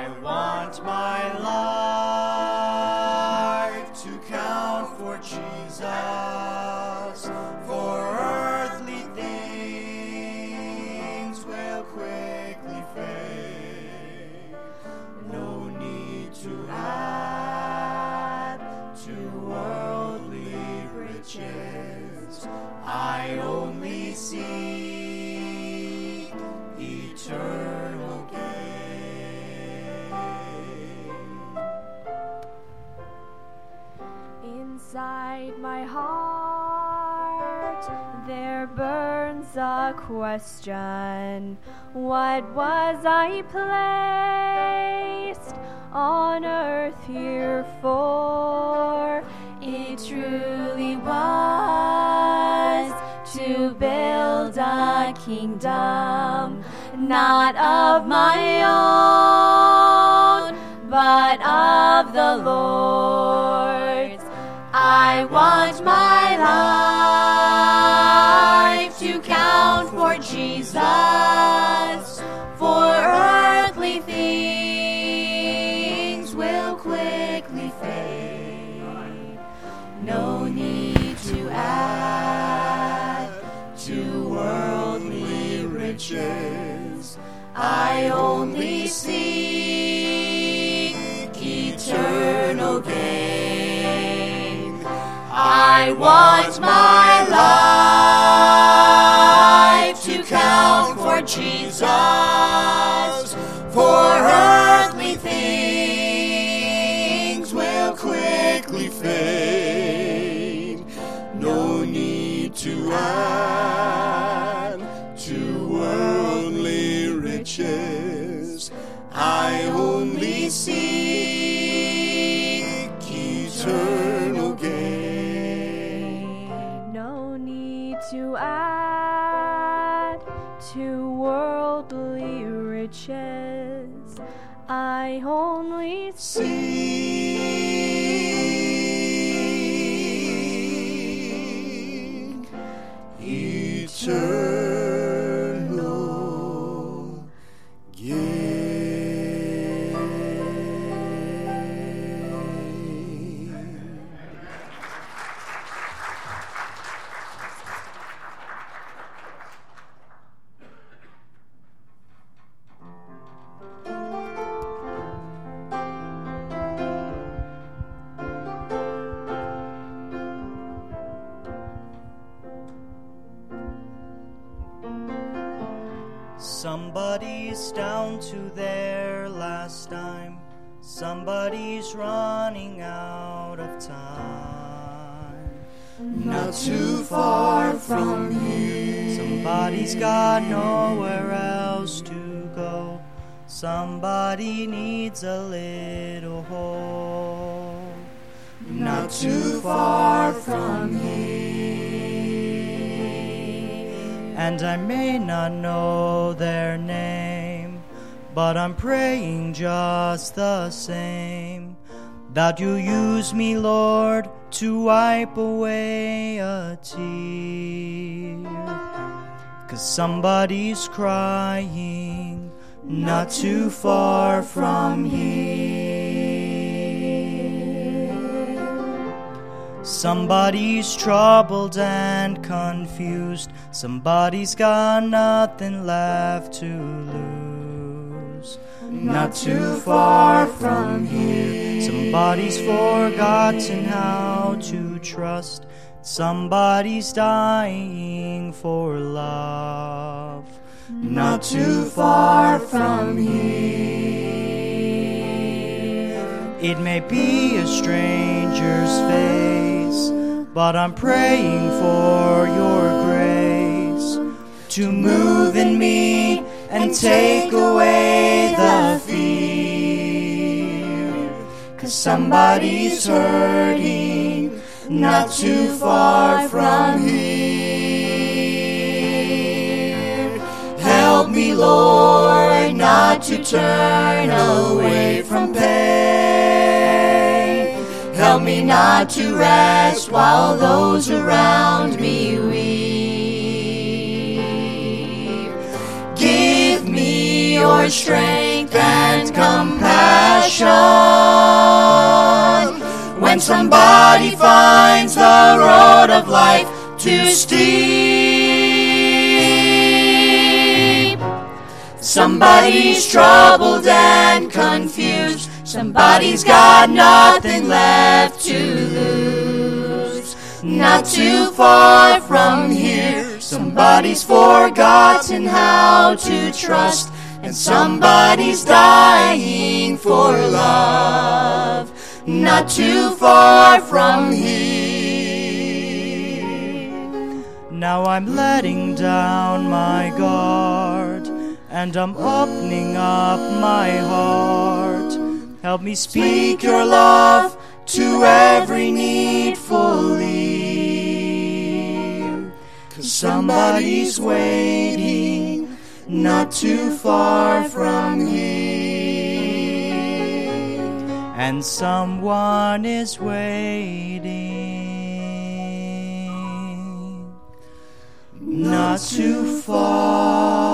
want my life to count for Jesus, for earthly things will quickly fade. No need to add to worldly riches. I only seek eternal gain. Inside my heart there burns a question. What was I placed on earth here for? It truly was to build a kingdom, not of my own, but of the Lord's. I want my life to count for Jesus, for earthly things will quickly fade. No need to add to worldly riches. I only seek eternal gain. I want my life to count for Jesus, for earthly things will quickly fade. No need to add to worldly riches. I only seek eternal gain. No need to add to worldly riches. I only seek eternal gain. Somebody's down to their last dime. Somebody's running out of time. Not too far from here. Somebody's got nowhere else to go. Somebody needs a little hope. Not too far from here. And I may not know their name, but I'm praying just the same, that you use me, Lord, to wipe away a tear. 'Cause somebody's crying not too far from here. Somebody's troubled and confused. Somebody's got nothing left to lose. Not too far from here. Somebody's forgotten how to trust. Somebody's dying for love. Not too far from here. It may be a stranger's face, but I'm praying for your grace to move in me and take away the fear. 'Cause somebody's hurting not too far from here. Help me, Lord, not to turn away from pain. Help me not to rest while those around me weep. Give me your strength and compassion. when somebody finds the road of life too steep. Somebody's troubled and confused. Somebody's got nothing left to lose. Not too far from here, somebody's forgotten how to trust, and somebody's dying for love. Not too far from here. Now I'm letting down my guard, and I'm opening up my heart. Help me speak your love to every needful ear. 'Cause somebody's waiting not too far from here. And someone is waiting not too far